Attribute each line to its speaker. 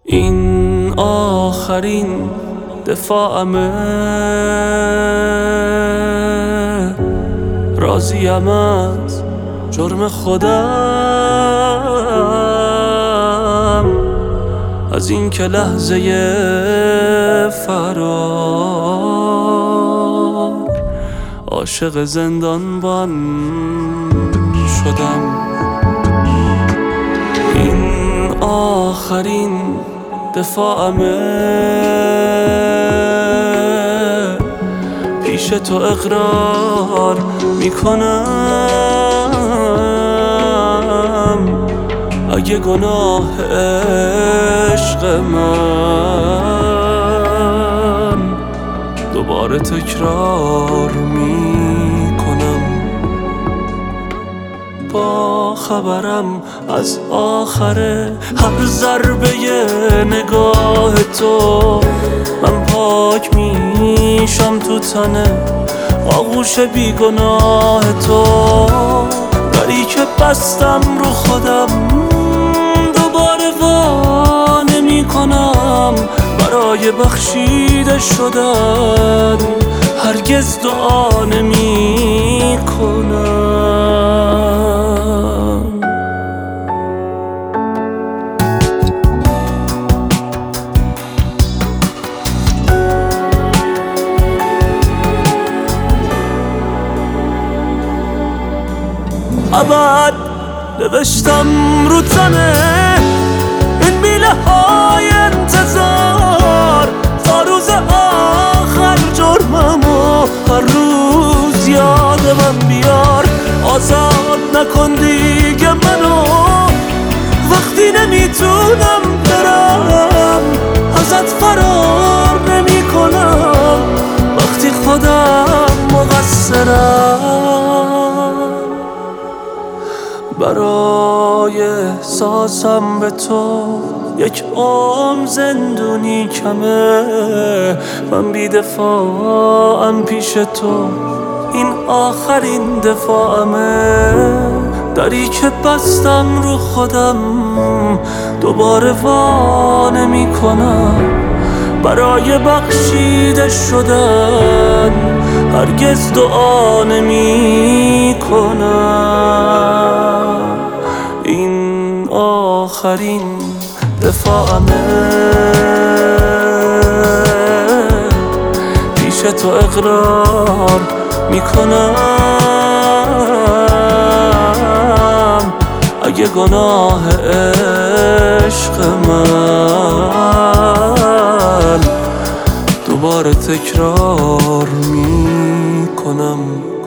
Speaker 1: این آخرین دفاعمه، راضیم از جرم خودم، از این که لحظه فرار عاشق زندانبان شدم. این آخرین دفاعمه، پیش تو اقرار میکنم، اگه گناه عشق من دوباره تکرار میکنم. با خبرم از آخر هر ضربه نگاه تو، من پاک میشم تو تن آغوش بیگناه تو. دری که بستم رو خودم دوباره وا نمی‌کنم، برای بخشیده شدن هرگز دعا نمی‌کنم. ابد نوشتم رو تنه این میله های انتظار، تا روز آخر جرممو هر روز یاد من بیار. آزاد نکن دیگه منو وقتی نمیتونم برم، ازت فرار نمی کنم وقتی خودم مقصرم. برای احساسم به تو یک عمر زندونی کمه، من بی دفاعم پیش تو، این آخرین دفاعمه. دری که بستم رو خودم دوباره وا نمی کنم، برای بخشیده شدن هرگز دعا نمی کنم. این آخرین دفاعمه، پیش تو اقرار میکنم، اگه گناه عشق من دوباره تکرار میکنم.